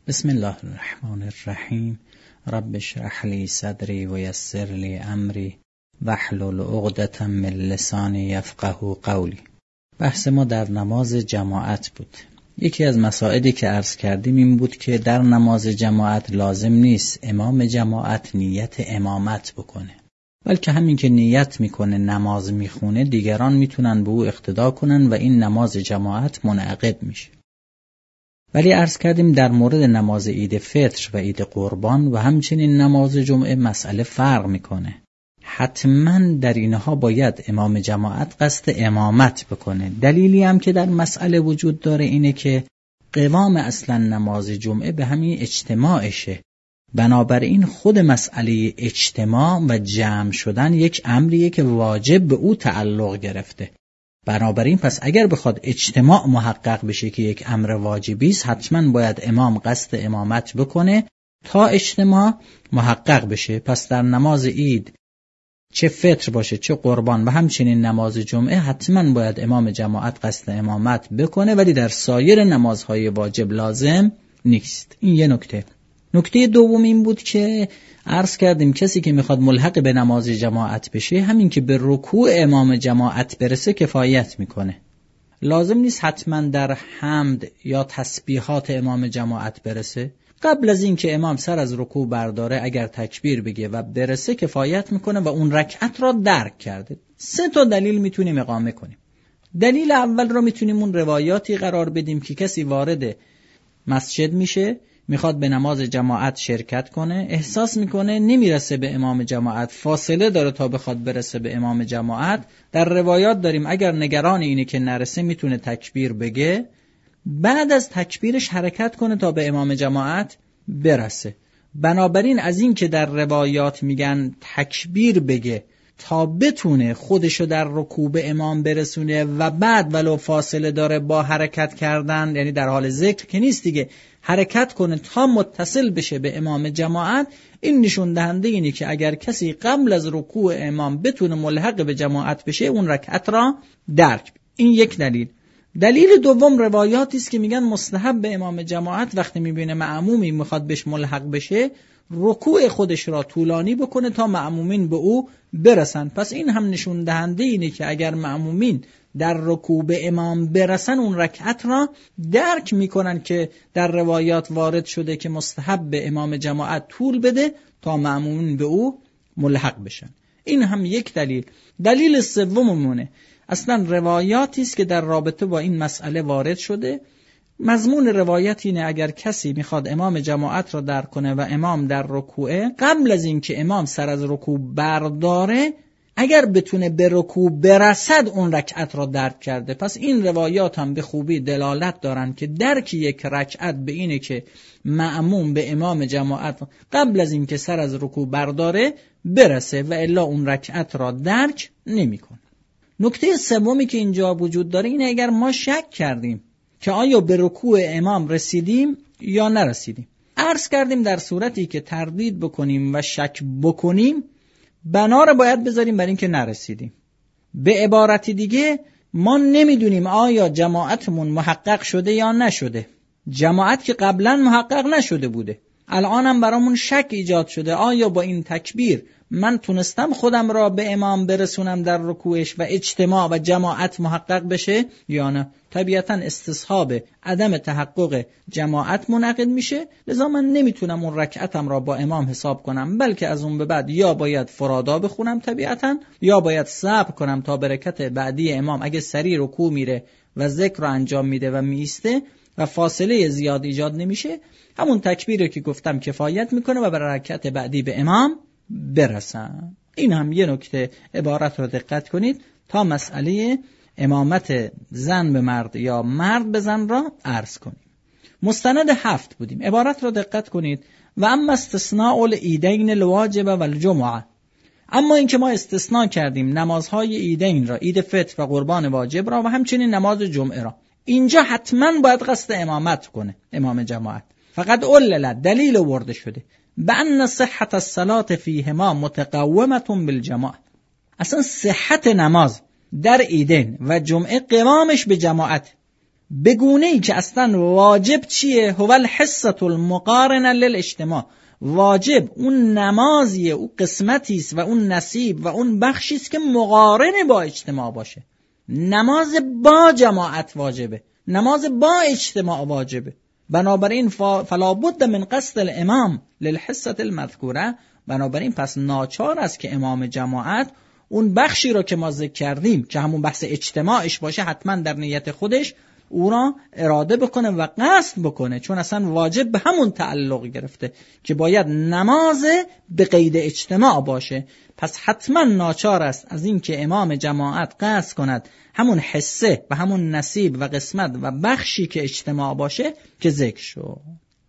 بسم الله الرحمن الرحیم. رب اشرح لی صدری و یسر لی امری واحلل عقدة من لسانی یفقهوا قولی. بحث ما در نماز جماعت بود. یکی از مسائلی که عرض کردیم این بود که در نماز جماعت لازم نیست امام جماعت نیت امامت بکنه، بلکه همین که نیت میکنه نماز میخونه دیگران میتونن به او اقتدا کنن و این نماز جماعت منعقد میشه. ولی عرض کردیم در مورد نماز عید فطر و عید قربان و همچنین نماز جمعه مسئله فرق میکنه. حتما در اینها باید امام جماعت قصد امامت بکنه. دلیلی هم که در مسئله وجود داره اینه که قوام اصلا نماز جمعه به همین اجتماعشه. بنابراین خود مسئله اجتماع و جمع شدن یک امریه که واجب به او تعلق گرفته. بنابراین پس اگر بخواد اجتماع محقق بشه که یک امر واجبی است، حتما باید امام قصد امامت بکنه تا اجتماع محقق بشه. پس در نماز عید چه فطر باشه چه قربان و همچنین نماز جمعه حتما باید امام جماعت قصد امامت بکنه، ولی در سایر نمازهای واجب لازم نیست. این یه نکته. نکته دوم این بود که عرض کردیم کسی که میخواد ملحق به نماز جماعت بشه همین که به رکوع امام جماعت برسه کفایت میکنه. لازم نیست حتما در حمد یا تسبیحات امام جماعت برسه. قبل از این که امام سر از رکوع برداره اگر تکبیر بگه و برسه کفایت میکنه و اون رکعت را درک کرده. 3 دلیل میتونیم اقامه کنیم. دلیل اول را میتونیم اون روایاتی قرار بدیم که کسی وارد مسجد میشه، میخواد به نماز جماعت شرکت کنه، احساس میکنه نمیرسه به امام جماعت، فاصله داره تا بخواد برسه به امام جماعت. در روایات داریم اگر نگران اینه که نرسه میتونه تکبیر بگه، بعد از تکبیرش حرکت کنه تا به امام جماعت برسه. بنابراین از این که در روایات میگن تکبیر بگه تا بتونه خودشو در رکوع به امام برسونه و بعد ولو فاصله داره با حرکت کردن، یعنی در حال ذکر که نیست دیگه، حرکت کنه تا متصل بشه به امام جماعت، این نشون دهنده اینه که اگر کسی قبل از رکوع امام بتونه ملحق به جماعت بشه اون رکعت را درک. این یک دلیل. دلیل دوم روایاتی است که میگن مستحب به امام جماعت وقتی میبینه مأمومی میخواد بهش ملحق بشه رکوع خودش را طولانی بکنه تا مأمومین به او برسن. پس این هم نشون دهنده اینه که اگر مأمومین در رکوع به امام برسن اون رکعت را درک میکنن که در روایات وارد شده که مستحب به امام جماعت طول بده تا مأمومین به او ملحق بشن. این هم یک دلیل. دلیل سوممونه اصلا روایاتی است که در رابطه با این مسئله وارد شده. مضمون روایت اینه اگر کسی میخواد امام جماعت را درک کنه و امام در رکوعه، قبل از این که امام سر از رکوع برداره اگر بتونه به رکوع برسد اون رکعت را درک کرده. پس این روایات هم به خوبی دلالت دارن که درک یک رکعت به اینه که مأموم به امام جماعت قبل از این که سر از رکوع برداره برسه و الا اون رکعت را درک نمیکنه. نکته سومی که اینجا وجود داره اینه اگر ما شک کردیم که آیا به رکوع امام رسیدیم یا نرسیدیم، عرض کردیم در صورتی که تردید بکنیم و شک بکنیم بنا رو باید بذاریم بر این که نرسیدیم. به عبارتی دیگه ما نمیدونیم آیا جماعتمون محقق شده یا نشده. جماعت که قبلا محقق نشده بوده، الان هم برامون شک ایجاد شده آیا با این تکبیر من تونستم خودم را به امام برسونم در رکوعش و اجتماع و جماعت محقق بشه یا نه. طبیعتا استصحاب عدم تحقق جماعت منعقد میشه، لذا من نمیتونم اون رکعتم را با امام حساب کنم، بلکه از اون به بعد یا باید فرادا بخونم طبیعتا یا باید صبر کنم تا برکت بعدی امام اگه سریع رکوع میره و ذکر را انجام میده و میسته و فاصله زیاد ایجاد نمیشه، همون تکبیری که گفتم کفایت میکنه و برای رکعت بعدی به امام برسن. این هم یه نکته عبارت رو دقت کنید تا مسئله امامت زن به مرد یا مرد به زن را عرض کنیم. مستند 7 بودیم. عبارت رو دقت کنید. و اما استثناء العیدین الواجب و الجمعه، اما اینکه ما استثناء کردیم نمازهای عیدین را، عید فطر و قربان واجب را و همچنین نماز جمعه را، اینجا حتما باید قصد امامت کنه امام جماعت. فقط علل دلیل آورده شده بأن صحت الصلاة فیهما متقومة بالجماعة. اصلا صحت نماز در عیدین و جمعه قوامش به جماعت. به گونه‌ای که اصلا واجب چیه؟ هو الحصة المقارنه للاجتماع. واجب اون نمازیه، اون قسمتی است و اون نصیب و اون بخشی است که مقارن با اجتماع باشه. نماز با جماعت واجبه، نماز با اجتماع واجبه. بنابراین فلا بد من قصد الامام للحصة المذکوره. بنابراین پس ناچار است که امام جماعت اون بخشی رو که ما ذکر کردیم که همون بحث اجتماعش باشه حتما در نیت خودش او را اراده بکنه و قصد بکنه، چون اصلا واجب به همون تعلق گرفته که باید نماز به قید اجتماع باشه. پس حتما ناچار است از این که امام جماعت قصد کند همون حصه و همون نصیب و قسمت و بخشی که اجتماع باشه که ذکر شد.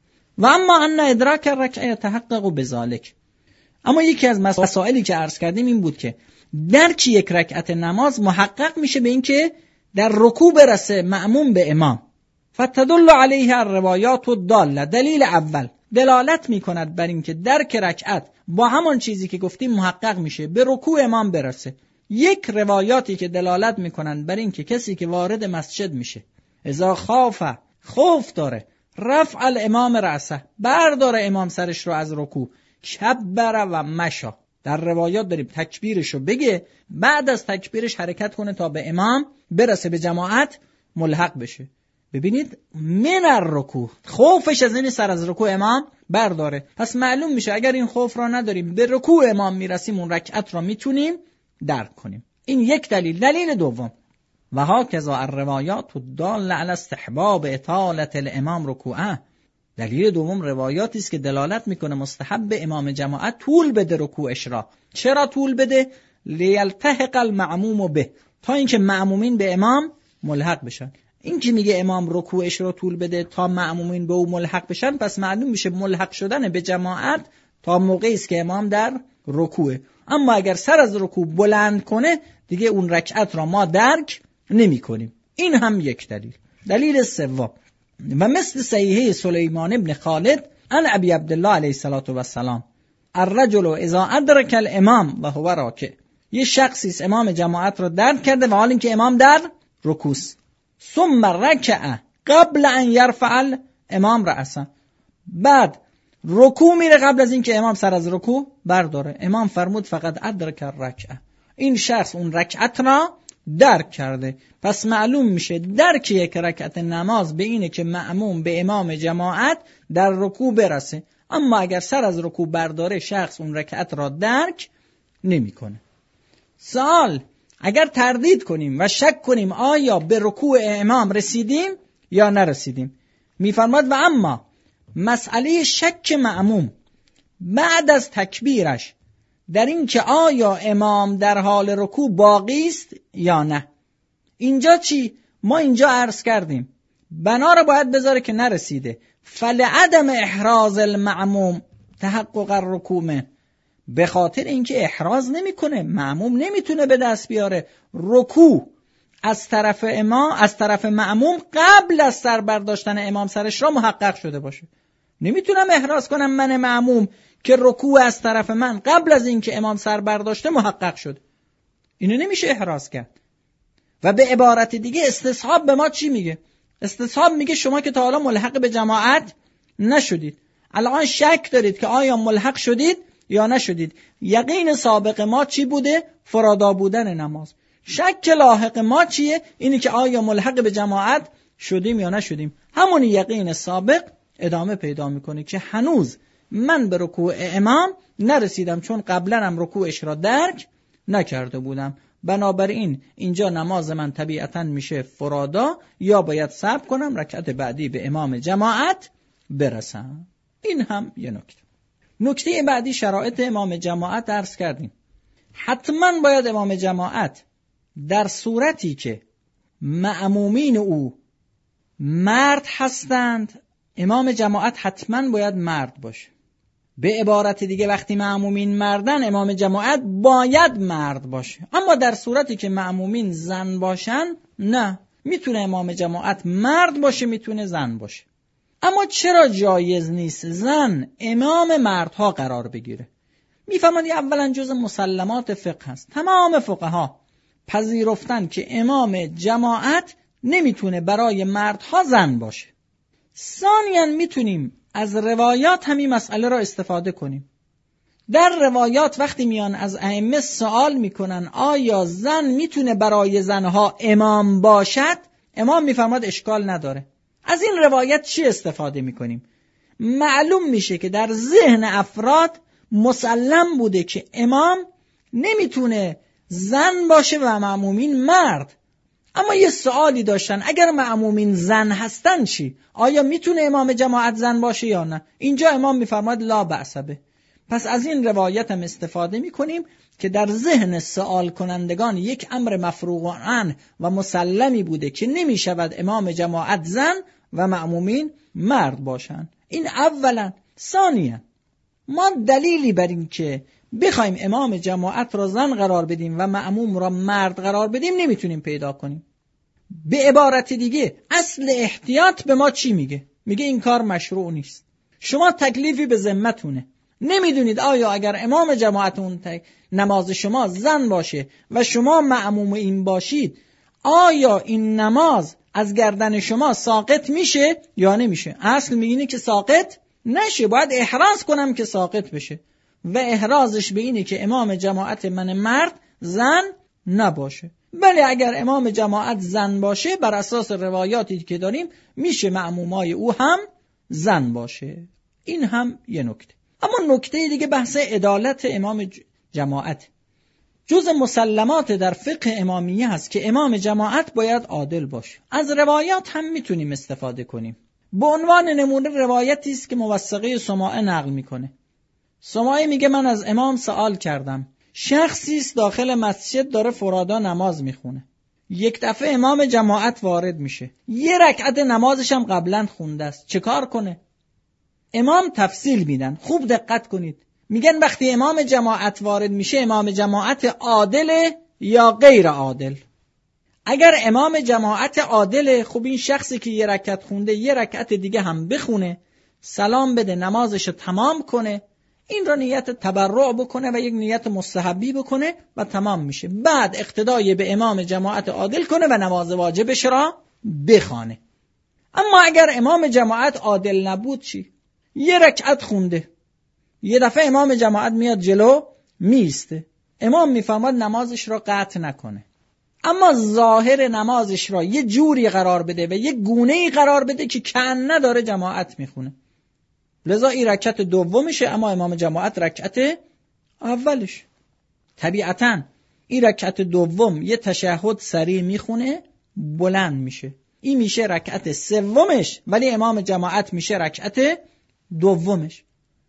و اما ان ادراک الرکعه یتحقق بذلک. اما یکی از مسائلی که عرض کردیم این بود که درک یک رکعت نماز محقق میشه به این که در رکوع برسه مأموم به امام. فتدل علیه الروایات الداله. دلیل اول دلالت میکند بر این که درک رکعت با همون چیزی که گفتیم محقق میشه به رکوع امام برسه. یک روایاتی که دلالت میکنند بر این که کسی که وارد مسجد میشه اذا خاف، خوف داره، رفع الامام رأسه، برداره امام سرش رو از رکوع، کبر و مشا. در روایات داریم تکبیرشو بگه، بعد از تکبیرش حرکت کنه تا به امام برسه، به جماعت ملحق بشه. ببینید من الرکوع، خوفش از این سر از رکوع امام برداره. پس معلوم میشه اگر این خوف را نداریم به رکوع امام میرسیم اون رکعت را میتونیم درک کنیم. این یک دلیل. دلیل دوم و هاکذا الروایات الداله علی استحباب اطاله الامام رکوعه. دلیل دوم روایاتی است که دلالت میکنه مستحب امام جماعت طول بده رکوعش را. چرا طول بده؟ لیلتحق المعموم به، تا اینکه معمومین به امام ملحق بشن. این که میگه امام رکوعش را طول بده تا معمومین به او ملحق بشن، پس معلوم میشه ملحق شدن به جماعت تا موقعی است که امام در رکوعه. اما اگر سر از رکوع بلند کنه دیگه اون رکعت را ما درک نمی کنیم. این هم یک دلیل. دلیل سوم و مثل صحیحه سلیمان ابن خالد عن ابی عبدالله علیه الصلاة و السلام الرجل اذا ادرک الامام و هو راکع. یه شخصی امام جماعت را درک کرده و حال اینکه امام در رکوع است، ثم رکع قبل ان یرفع الامام رأسه، بعد رکوع میره قبل از اینکه امام سر از رکوع برداره. امام فرمود فقط ادرک الرکعه، این شخص اون رکعت را درک کرده. پس معلوم میشه درک یک رکعت نماز به اینه که مأموم به امام جماعت در رکوع برسه. اما اگر سر از رکوع برداره شخص اون رکعت را درک نمیکنه. سوال، اگر تردید کنیم و شک کنیم آیا به رکوع امام رسیدیم یا نرسیدیم، میفرماد و اما مسئله شک مأموم بعد از تکبیرش در این که آیا امام در حال رکوع باقی است یا نه، اینجا چی؟ ما اینجا عرض کردیم بنا را باید بذاره که نرسیده، فلعدم احراز المعموم تحقق الرکوع، به خاطر اینکه احراز نمیکنه، معموم نمیتونه به دست بیاره رکوع از طرف امام، از طرف معموم قبل از سر برداشتن امام سرش را محقق شده باشه. نمیتونم احراز کنم من معموم که رکوع از طرف من قبل از اینکه امام سر برداشته محقق شد. اینو نمیشه احراز کرد. و به عبارت دیگه استصحاب به ما چی میگه؟ استصحاب میگه شما که تا حالا ملحق به جماعت نشدید، الان شک دارید که آیا ملحق شدید یا نشدید. یقین سابق ما چی بوده؟ فرادا بودن نماز. شک لاحق ما چیه؟ اینی که آیا ملحق به جماعت شدیم یا نشدیم. همون یقین سابق ادامه پیدا میکنه که هنوز من به رکوع امام نرسیدم چون قبلا هم رکوعش را درک نکرده بودم. بنابراین اینجا نماز من طبیعتا میشه فرادا یا باید صبر کنم رکعت بعدی به امام جماعت برسم. این هم یه نکته. نکته بعدی شرایط امام جماعت عرض کردیم. حتما باید امام جماعت در صورتی که مأمومین او مرد هستند، امام جماعت حتما باید مرد باشه. به عبارت دیگه وقتی مأمومین مردن امام جماعت باید مرد باشه. اما در صورتی که مأمومین زن باشن نه، میتونه امام جماعت مرد باشه میتونه زن باشه. اما چرا جایز نیست زن امام مردها قرار بگیره؟ میفهمند اولا جز مسلمات فقه هست. تمام فقها پذیرفتن که امام جماعت نمیتونه برای مردها زن باشه. ثانیاً میتونیم از روایات همین مسئله را استفاده کنیم. در روایات وقتی میان از ائمه سوال میکنن آیا زن میتونه برای زنها امام باشد، امام میفرماد اشکال نداره. از این روایت چی استفاده میکنیم؟ معلوم میشه که در ذهن افراد مسلم بوده که امام نمیتونه زن باشه و مأمومین مرد. اما یه سوالی داشتن، اگر مأمومین زن هستن چی؟ آیا میتونه امام جماعت زن باشه یا نه؟ اینجا امام میفرماد لا بأس به. پس از این روایت هم استفاده میکنیم که در ذهن سوال کنندگان یک امر مفروغ عنه و مسلمی بوده که نمیشود امام جماعت زن و مأمومین مرد باشن. این اولا. ثانیا ما دلیلی بر این که بخوایم امام جماعت را زن قرار بدیم و مأموم را مرد قرار بدیم نمیتونیم پیدا کنیم. به عبارت دیگه اصل احتیاط به ما چی میگه؟ میگه این کار مشروع نیست. شما تکلیفی به ذمتونه. نمیدونید آیا اگر امام جماعتون نماز شما زن باشه و شما مأموم این باشید، آیا این نماز از گردن شما ساقط میشه یا نمیشه؟ اصل میگینه که ساقط نشه، باید احراز کنم که ساقط بشه و احرازش به اینه که امام جماعت من مرد زن نباشه. بله اگر امام جماعت زن باشه بر اساس روایاتی که داریم میشه مأمومای او هم زن باشه. این هم یه نکته. اما نکته دیگه بحث عدالت امام جماعت. جز مسلمات در فقه امامیه هست که امام جماعت باید عادل باشه. از روایات هم میتونیم استفاده کنیم. به عنوان نمونه روایتی است که موثقه سماعه نقل میکنه. سماعه میگه من از امام سوال کردم، شخصی است داخل مسجد داره فرادا نماز میخونه. یک دفعه امام جماعت وارد میشه، یه رکعت نمازش هم قبلا خونده است، چه کار کنه؟ امام تفصیل میدن، خوب دقت کنید. میگن وقتی امام جماعت وارد میشه امام جماعت عادله یا غیر عادل؟ اگر امام جماعت عادله، خب این شخصی که یه رکعت خونده یه رکعت دیگه هم بخونه، سلام بده، نمازش رو تمام کنه، این را نیت تبرع بکنه و یک نیت مستحبی بکنه و تمام میشه. بعد اقتدای به امام جماعت عادل کنه و نماز واجبش را بخوانه. اما اگر امام جماعت عادل نبود چی؟ یه رکعت خونده، یه دفعه امام جماعت میاد جلو میسته، امام میفرماد نمازش را قطع نکنه، اما ظاهر نمازش را یه جوری قرار بده و یه گونه‌ای قرار بده که کأن نداره جماعت میخونه. لذا این رکعت دومشه اما امام جماعت رکعت اولش. طبیعتاً این رکعت دوم یه تشهد سریع میخونه، بلند میشه، این میشه رکعت سومش، ولی امام جماعت میشه رکعت دومش.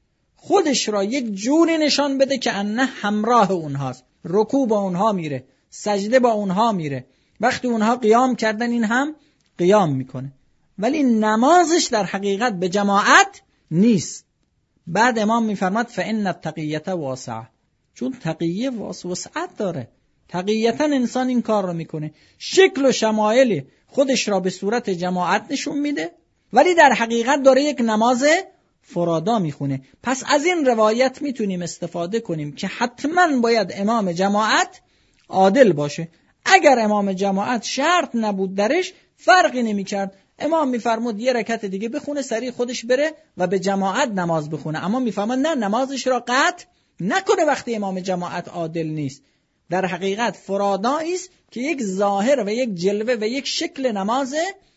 خودش را یک جوری نشان بده که انه همراه اونهاست، رکوع با اونها میره، سجده با اونها میره، وقتی اونها قیام کردن این هم قیام میکنه، ولی نمازش در حقیقت به جماعت نیست. بعد امام میفرماد فإن التقیة واسعه، چون تقیه وسعت داره، تقیتا انسان این کار رو میکنه، شکل و شمایل خودش را به صورت جماعت نشون میده ولی در حقیقت داره یک نماز فرادا میخونه. پس از این روایت میتونیم استفاده کنیم که حتما باید امام جماعت عادل باشه. اگر امام جماعت شرط نبود درش فرقی نمیکرد، امام میفرمود یه رکعت دیگه بخونه، سریع خودش بره و به جماعت نماز بخونه، اما میفرماد نه، نمازش را قطع نکنه وقتی امام جماعت عادل نیست. در حقیقت فرادایی است که یک ظاهر و یک جلوه و یک شکل نماز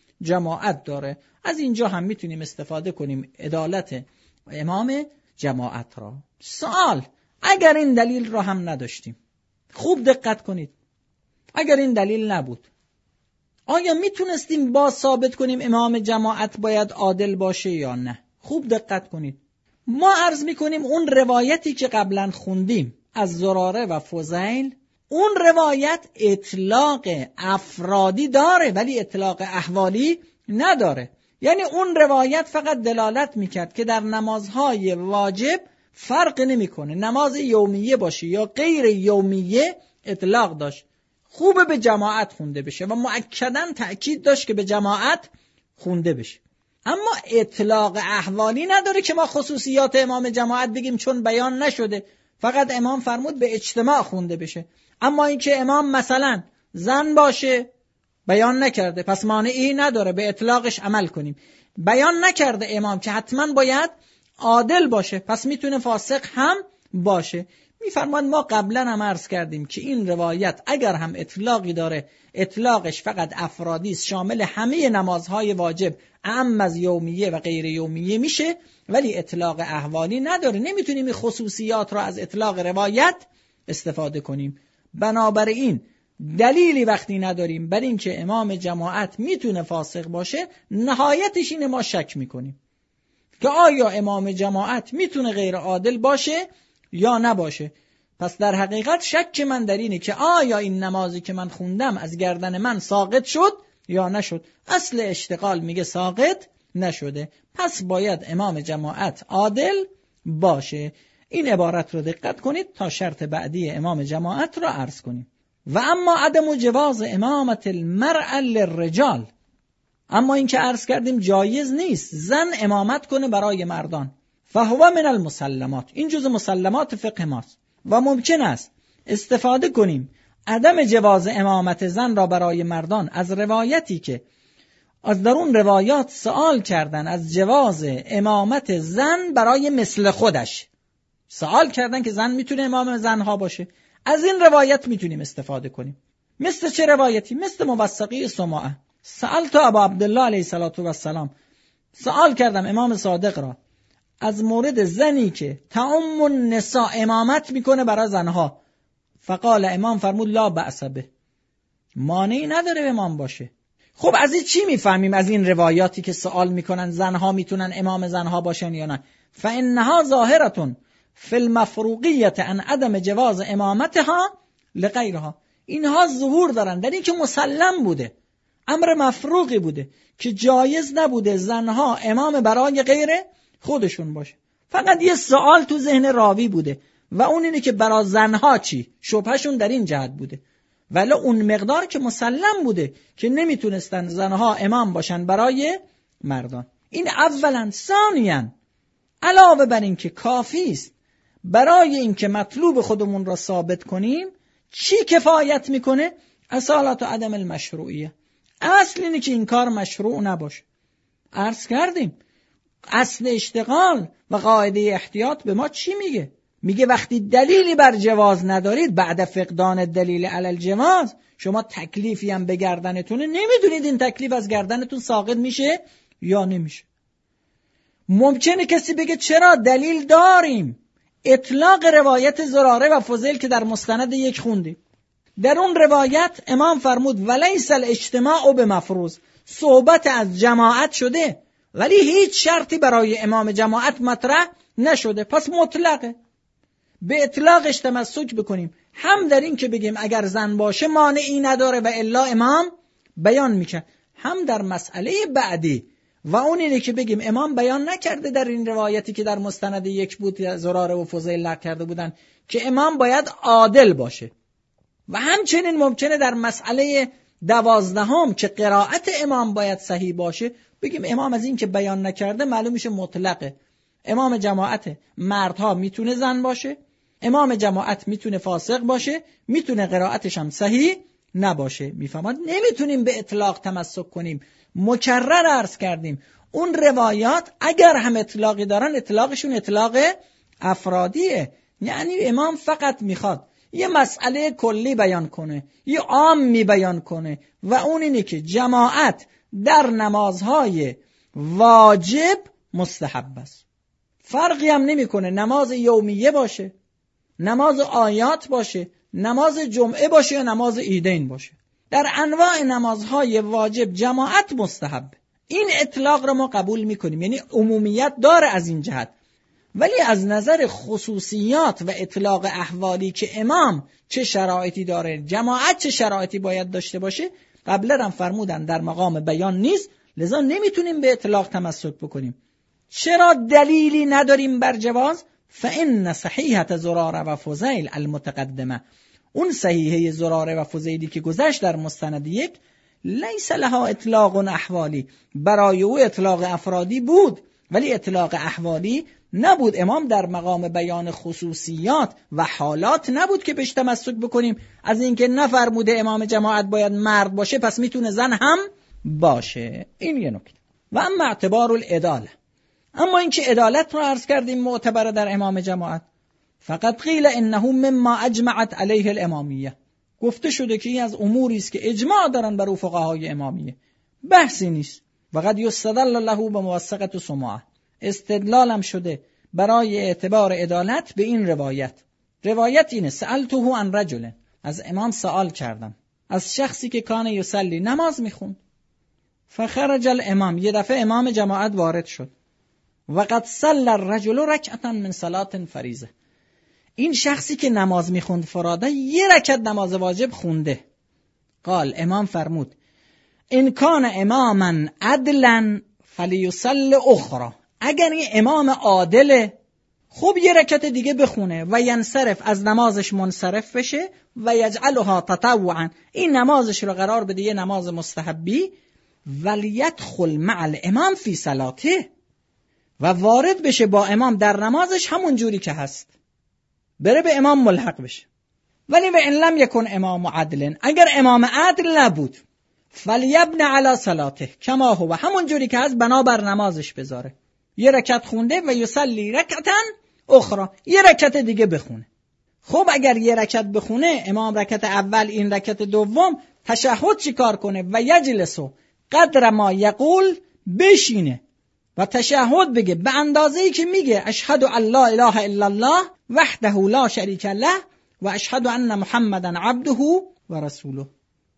جماعت داره. از اینجا هم میتونیم استفاده کنیم عدالت امام جماعت را. سوال، اگر این دلیل را هم نداشتیم، خوب دقت کنید، اگر این دلیل نبود آیا میتونستیم با ثابت کنیم امام جماعت باید عادل باشه یا نه؟ خوب دقت کنید. ما عرض میکنیم اون روایتی که قبلا خوندیم از زراره و فضیل، اون روایت اطلاق افرادی داره ولی اطلاق احوالی نداره. یعنی اون روایت فقط دلالت میکرد که در نمازهای واجب فرق نمیکنه، نماز یومیه باشه یا غیر یومیه، اطلاق داشت، خوبه به جماعت خونده بشه و مؤکداً تأکید داشت که به جماعت خونده بشه. اما اطلاق احوالی نداره که ما خصوصیات امام جماعت بگیم چون بیان نشده، فقط امام فرمود به اجتماع خونده بشه. اما اینکه امام مثلا زن باشه، بیان نکرده، پس مانعی نداره به اطلاقش عمل کنیم. بیان نکرده امام که حتما باید عادل باشه، پس میتونه فاسق هم باشه. میفرماد ما قبلا هم عرض کردیم که این روایت اگر هم اطلاقی داره، اطلاقش فقط افرادی است، شامل همه نمازهای واجب اعم از یومیه و غیر یومیه میشه، ولی اطلاق احوالی نداره. نمیتونیم این خصوصیات را از اطلاق روایت استفاده کنیم. بنابراین دلیلی وقتی نداریم بر این که امام جماعت میتونه فاسق باشه، نهایتش اینه ما شک میکنیم که آیا امام جماعت میتونه غیر عادل باشه یا نباشه. پس در حقیقت شک من در اینه که آیا این نمازی که من خوندم از گردن من ساقط شد یا نشد. اصل اشتغال میگه ساقط نشده، پس باید امام جماعت عادل باشه. این عبارت رو دقت کنید تا شرط بعدی امام جماعت رو عرض کنیم. و اما عدم جواز امامت المرأة للرجال، اما این که عرض کردیم جایز نیست زن امامت کنه برای مردان، فهو من المسلمات، این جزء مسلمات فقه ماست و ممکن است استفاده کنیم عدم جواز امامت زن را برای مردان از روایتی که از درون روایات سوال کردن از جواز امامت زن برای مثل خودش، سوال کردن که زن میتونه امام زنها باشه، از این روایت میتونیم استفاده کنیم. مثل چه روایتی؟ مثل موثقی سماعه. سألت ابا عبدالله علیه السلام، سوال کردم امام صادق را از مورد زنی که تعم النساء امامت میکنه برای زنها، فقال امام فرمود لا بأس به، مانعی نداره امام باشه. خب از این چی میفهمیم از این روایاتی که سوال میکنن زنها میتونن امام زنها باشن یا نه؟ فانها ظاهرة فی المفروقیة عن عدم جواز امامتها لغیرها، اینها ظهور دارن در این که مسلم بوده، امر مفروقی بوده که جایز نبوده زنها امام برای غیر خودشون باشه. فقط یه سوال تو ذهن راوی بوده و اون اینه که برای زنها چی؟ شبهشون در این جهت بوده، ولی اون مقدار که مسلم بوده که نمیتونستن زنها امام باشن برای مردان. این اولا. ثانیاً علاوه بر این که کافی است برای این که مطلوب خودمون را ثابت کنیم، چی کفایت میکنه؟ اصالت و عدم المشروعیه. اصل اینه که این کار مشروع نباشه. عرض کردیم اصل اشتغال و قاعده احتیاط به ما چی میگه؟ میگه وقتی دلیلی بر جواز ندارید، بعد فقدان دلیل علی الجواز، شما تکلیفی هم به گردنتونه، نمیدونید این تکلیف از گردنتون ساقط میشه یا نمیشه. ممکنه کسی بگه چرا دلیل داریم، اطلاق روایت زراره و فضیل که در مستند یک خوندیم، در اون روایت امام فرمود ولیس الاجتماع بمفروض، صحبت از جماعت شده ولی هیچ شرطی برای امام جماعت مطرح نشده، پس مطلقه. به اطلاقش تمسک بکنیم، هم در این که بگیم اگر زن باشه مانعی نداره و الا امام بیان میکنه، هم در مسئله بعدی و اون اینه که بگیم امام بیان نکرده در این روایتی که در مستند یک بود زراره و فضیل نقل کرده بودن که امام باید عادل باشه. و همچنین ممکنه در مسئله 12 که قرائت امام باید صحیح باشه بگیم امام از این که بیان نکرده معلوم میشه مطلقه، امام جماعت مردها میتونه زن باشه، امام جماعت میتونه فاسق باشه، میتونه قرائتش هم صحیح نباشه. میفهمید؟ نمیتونیم به اطلاق تمسک کنیم. مکرر عرض کردیم اون روایات اگر هم اطلاقی دارن اطلاقشون اطلاق افرادیه، یعنی امام فقط میخواد یه مسئله کلی بیان کنه، یه عامی بیان کنه و اون اینه که جماعت در نمازهای واجب مستحب است. فرقی هم نمیکنه نماز یومیه باشه، نماز آیات باشه، نماز جمعه باشه یا نماز عیدین باشه، در انواع نمازهای واجب جماعت مستحب. این اطلاق را ما قبول میکنیم، یعنی عمومیت داره از این جهت، ولی از نظر خصوصیات و اطلاق احوالی که امام چه شرایطی داره، جماعت چه شرایطی باید داشته باشه، قبلا هم فرمودن در مقام بیان نیست، لذا نمیتونیم به اطلاق تمسک بکنیم. چرا دلیلی نداریم بر جواز؟ فإن صحیحة زراره و فضیل المتقدمه، اون صحیحه زراره و فضیلی که گذشت در مستند یک، لیس لها اطلاق احوالی، برای او اطلاق افرادی بود ولی اطلاق احوالی نبود. امام در مقام بیان خصوصیات و حالات نبود که بهش تمسک بکنیم. از اینکه نفرموده امام جماعت باید مرد باشه پس میتونه زن هم باشه. این یه نکته. و اما اعتبار العداله، اما اینکه عدالت رو عرض کردیم معتبره در امام جماعت، فقط قیل انه مما اجمعت علیه الامامیه، گفته شده که این از اموری است که اجماع دارن بر فقهای امامیه، بحثی نیست. وقد یستدل له بموثقه سماعه، استدلالم شده برای اعتبار عدالت به این روایت. روایت اینه: سألته عن رجل، از امام سوال کردم از شخصی که کان یصلی، نماز میخوند. فخرج الامام، یه دفعه امام جماعت وارد شد. وقد صلى الرجل رکعتا من صلاة فریضه، این شخصی که نماز میخوند فراده یه رکعت نماز واجب خونده. قال، امام فرمود: ان کان اماما عدلا فلیصلی اخرى، اگر این امام عادله خب یه رکعت دیگه بخونه و ینصرف، از نمازش منصرف بشه و یجعلها تطوعا، این نمازش رو قرار بده یه نماز مستحبی. ولیدخل مع الامام فی صلاته، و وارد بشه با امام در نمازش همون جوری که هست، بره به امام ملحق بشه. ولی و ان لم یکن امام عدل، اگر امام عدل نبود، فلیبن علی صلاته کما هو، همون جوری که هست بنابر نمازش بذاره. یه رکعت خونده و یصلی رکعتا اخرى، یه رکعت دیگه بخونه. خب اگر یه رکعت بخونه، امام رکعت اول، این رکعت دوم، تشهد چی کار کنه؟ و یجلسو قدر ما یقول، بشینه و تشهد بگه به اندازه‌ای که میگه اشهد ان لا اله الا الله وحده لا شریک له و اشهد ان محمدا عبده و رسوله.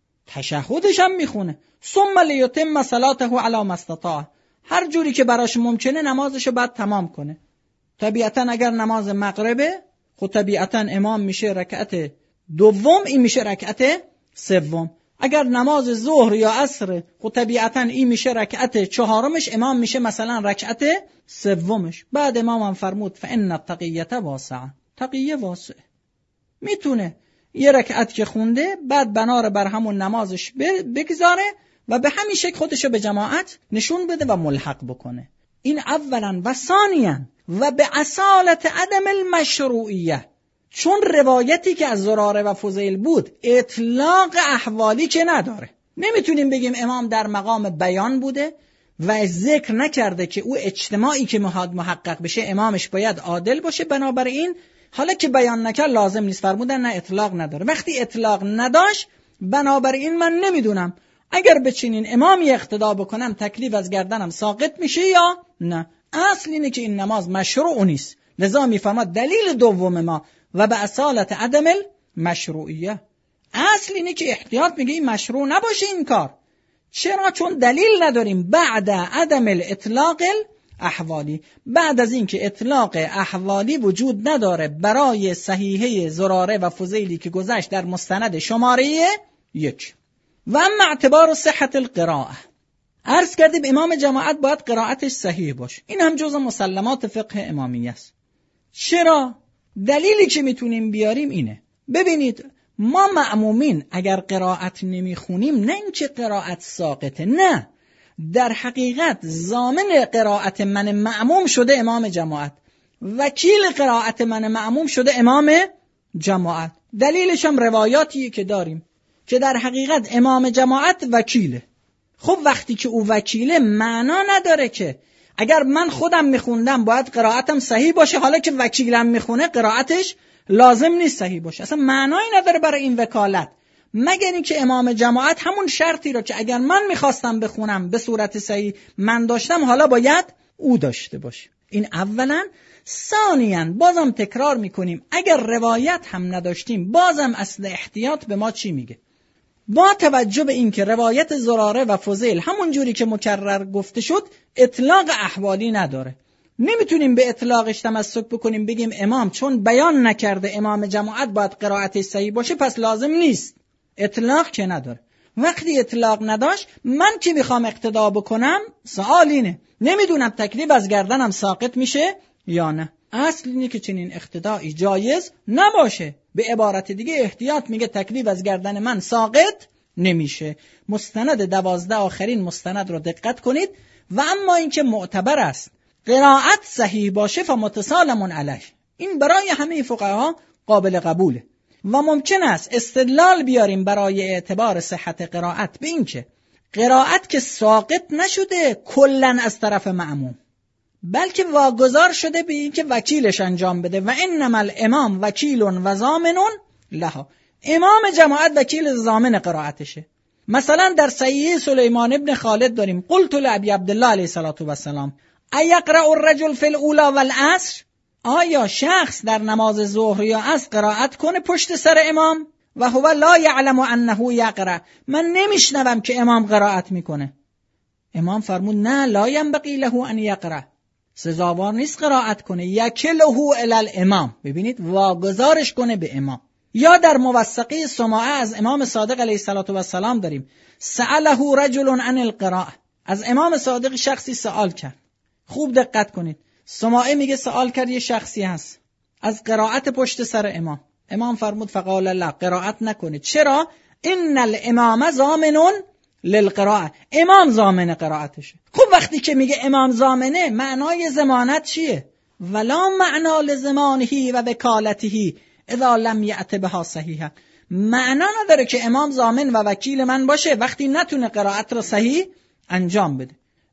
تشهدش هم میخونه. ثم لیتم صلاته علی ما استطاع، هر جوری که براش ممکنه نمازشو بعد تمام کنه. طبیعتا اگر نماز مغربه، خب طبیعتا امام میشه رکعت دوم، این میشه رکعت سوم. اگر نماز ظهر یا عصر، خب طبیعتا این میشه رکعت چهارمش، امام میشه مثلا رکعت سومش. بعد امام هم فرمود فان التقیه واسعه، تقیه واسع، میتونه یه رکعت که خونده بعد بنار بر همون نمازش بگذاره و به همین شکل خودشو به جماعت نشون بده و ملحق بکنه. این اولا. و ثانیا و به اصالت عدم المشروعیه، چون روایتی که از زراره و فضیل بود اطلاق احوالی که نداره، نمیتونیم بگیم امام در مقام بیان بوده و ذکر نکرده که او اجتماعی که محقق بشه امامش باید عادل باشه، بنابراین حالا که بیان نکرد لازم نیست. فرمودن نه، اطلاق نداره. وقتی اطلاق نداشت، بنابراین من نمیدونم اگر بچینین امامی اقتدا بکنم تکلیف از گردنم ساقط میشه یا نه. اصل اینه که این نماز مشروع نیست. لذا میفرماد دلیل دوم ما و به اصالت عدم المشروعیه، اصل اینه که احتیاط میگه این مشروع نباشه این کار. چرا؟ چون دلیل نداریم. بعد عدم الاطلاق احوالی، بعد از این که اطلاق احوالی وجود نداره برای صحیحه زراره و فضیلی که گذشت در مستند شماره 1. و اما اعتبار صحت القراءه، عرض کردیم امام جماعت باید قرائتش صحیح باشه. این هم جزء مسلمات فقه امامیه است. چرا؟ دلیلی که میتونیم بیاریم اینه. ببینید ما مأمومین اگر قرائت نمیخونیم، نه اینکه قرائت ساقطه، نه، در حقیقت ضامن قرائت من مأموم شده امام جماعت، وکیل قرائت من مأموم شده امام جماعت. دلیلش هم روایاتیه که داریم که در حقیقت امام جماعت وکیله. خب وقتی که او وکیله، معنا نداره که اگر من خودم میخوندم باید قرائتم صحیح باشه، حالا که وکیلم میخونه قرائتش لازم نیست صحیح باشه. اصلا معنایی نداره برای این وکالت، مگر اینکه امام جماعت همون شرطی رو که اگر من میخواستم بخونم به صورت صحیح من داشتم، حالا باید او داشته باشه. این اولا. ثانیاً بازم تکرار میکنیم اگر روایت هم نداشتیم، بازم اصل احتیاط به ما چی میگه؟ با توجه به این که روایت زراره و فضیل همون جوری که مکرر گفته شد اطلاق احوالی نداره، نمیتونیم به اطلاقش تمسک بکنیم بگیم امام چون بیان نکرده امام جماعت باید قرائتش صحیح باشه پس لازم نیست. اطلاق که نداره. وقتی اطلاق نداشت، من که میخوام اقتدا بکنم، سوال اینه نمیدونم تکلیف از گردنم ساقط میشه یا نه. اصل اینه که چنین اقتدایی جایز نباشه. به عبارت دیگه احتیاط میگه تکلیف از گردن من ساقط نمیشه. مستند 12 آخرین مستند رو دقت کنید. و اما اینکه معتبر است قرائت صحیح باشه فمتسالم علیه. این برای همه فقها قابل قبوله و ممکن است استدلال بیاریم برای اعتبار صحت قرائت به این که قرائت که ساقط نشده کلن از طرف مأموم، بلکه واگذار شده به این که وکیلش انجام بده. و انما الامام وکیل و ضامن لها، امام جماعت وکیل ضامن قرائتشه. مثلا در صحیح سلیمان ابن خالد داریم قلت لابی عبدالله علیه السلام ایقرأ الرجل فی الاولی والعصر، آیا شخص در نماز ظهر یا عصر قرائت کنه پشت سر امام؟ و هو لا یعلم انه یقرأ، من نمیشنوم که امام قرائت میکنه. امام فرمود نه، لا ینبغی له ان یقرأ، سزاوار نیست قرائت کنه. یکله الی الامام، ببینید واگذارش کنه به امام. یا در موثقه سماعه از امام صادق علیه السلام داریم سأله رجل عن القراءه، از امام صادق شخصی سوال کرد. خوب دقت کنید، سماعه میگه سوال کرد یه شخصی هست از قرائت پشت سر امام. امام فرمود فقال لا، قرائت نکنه. چرا؟ ان الامام ضامن للقراءه، امام ضامن قرائتشه. خب وقتی که میگه امام ضامنه، معنای ضمانت چیه؟ ولا معنا لزمانه و وکالته اذا لم یأت بها صحیحا، معنا نداره که امام ضامن و وکیل من باشه وقتی نتونه قرائت رو صحیح انجام بده.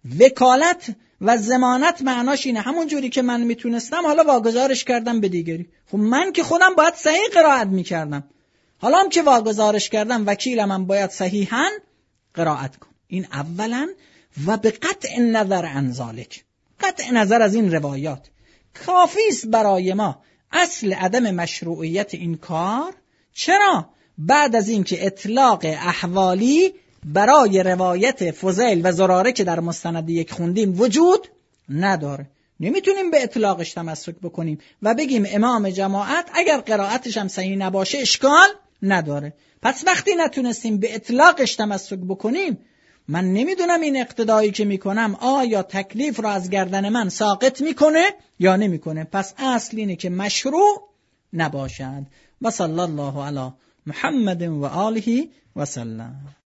وکالت و ضمانت معناش اینه همون جوری که من میتونستم حالا واگذارش کردم به دیگری. خب من که خودم باید صحیح قرائت میکردم، حالا هم که واگذارش کردم وکیلم هم باید صحیحاً قرائت کن. این اولا. و به قطع نظر عن ذلک، قطع نظر از این روایات، کافی است برای ما اصل عدم مشروعیت این کار. چرا؟ بعد از این که اطلاق احوالی برای روایت فضیل و زراره که در مستند یک خوندیم وجود نداره، نمیتونیم به اطلاقش تمسک بکنیم و بگیم امام جماعت اگر قرائتش هم صحیح نباشه اشکال نداره. پس وقتی نتونستیم به اطلاقش تمسک بکنیم، من نمیدونم این اقتدایی که میکنم آیا تکلیف را از گردن من ساقط میکنه یا نمیکنه. پس اصل اینه که مشروع نباشد. و صلی الله علی محمد و آله و سلم.